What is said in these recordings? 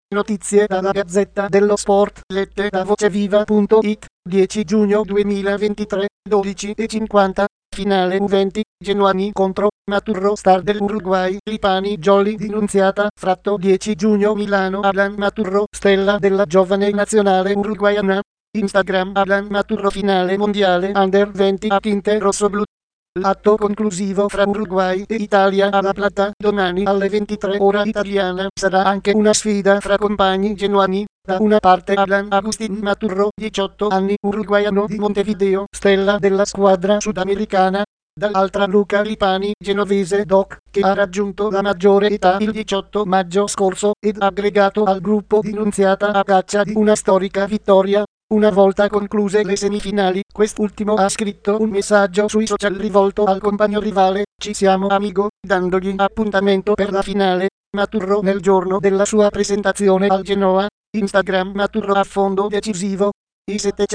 Notizie dalla Gazzetta dello Sport, lette da voceviva.it, 10 giugno 2023, 12:50, finale U20, Genuani contro Maturro, star dell'Uruguay, Lipani, Jolly di Nunziata, fratto 10 giugno Milano, Alan Maturro, stella della giovane nazionale uruguayana. Instagram Alan Maturro, finale mondiale Under 20 a tinte rosso-blu. L'atto conclusivo fra Uruguay e Italia a La Plata, domani alle 23 ora italiana, sarà anche una sfida fra compagni genuani. Da una parte Alan Agustín Maturro, 18 anni, uruguaiano di Montevideo, stella della squadra sudamericana. Dall'altra Luca Lipani, genovese doc, che ha raggiunto la maggiore età il 18 maggio scorso ed aggregato al gruppo di Nunziata a caccia di una storica vittoria. Una volta concluse le semifinali, quest'ultimo ha scritto un messaggio sui social rivolto al compagno rivale: "Ci siamo amigo", dandogli appuntamento per la finale. Maturro nel giorno della sua presentazione al Genoa. Instagram Maturro a fondo decisivo. I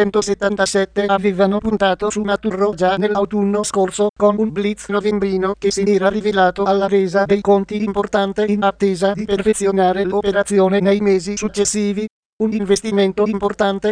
777 avevano puntato su Maturro già nell'autunno scorso con un blitz novembrino che si era rivelato alla resa dei conti importante in attesa di perfezionare l'operazione nei mesi successivi. Un investimento importante,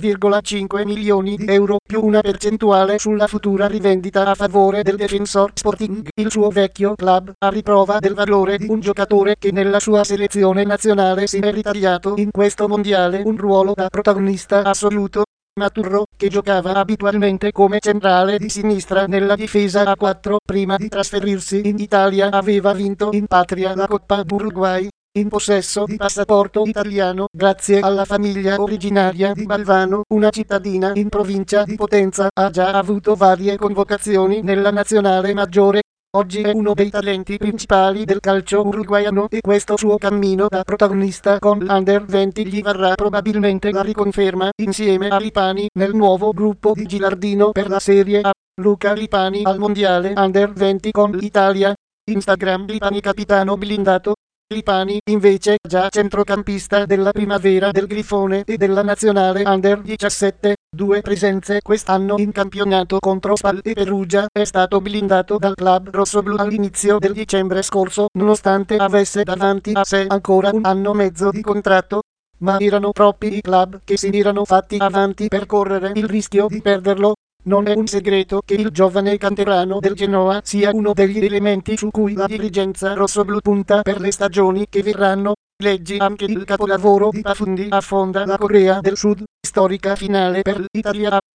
3,5 milioni di euro più una percentuale sulla futura rivendita a favore del Defensor Sporting, il suo vecchio club, a riprova del valore di un giocatore che nella sua selezione nazionale si è ritagliato in questo mondiale un ruolo da protagonista assoluto. Maturro, che giocava abitualmente come centrale di sinistra nella difesa a 4, prima di trasferirsi in Italia aveva vinto in patria la Coppa d'Uruguay. In possesso di passaporto italiano, grazie alla famiglia originaria di Balvano, una cittadina in provincia di Potenza, ha già avuto varie convocazioni nella nazionale maggiore. Oggi è uno dei talenti principali del calcio uruguaiano e questo suo cammino da protagonista con l'Under 20 gli varrà probabilmente la riconferma, insieme a Lipani, nel nuovo gruppo di Gilardino per la Serie A. Luca Lipani al mondiale Under 20 con l'Italia. Instagram Lipani capitano blindato. Lipani, invece, già centrocampista della primavera del Grifone e della nazionale Under 17, 2 presenze quest'anno in campionato contro Spal e Perugia, è stato blindato dal club rossoblu all'inizio del dicembre scorso, nonostante avesse davanti a sé ancora un anno e mezzo di contratto. Ma erano troppi i club che si erano fatti avanti per correre il rischio di perderlo. Non è un segreto che il giovane canterano del Genoa sia uno degli elementi su cui la dirigenza rossoblu punta per le stagioni che verranno. Leggi anche il capolavoro di Pafundi affonda la Corea del Sud, storica finale per l'Italia.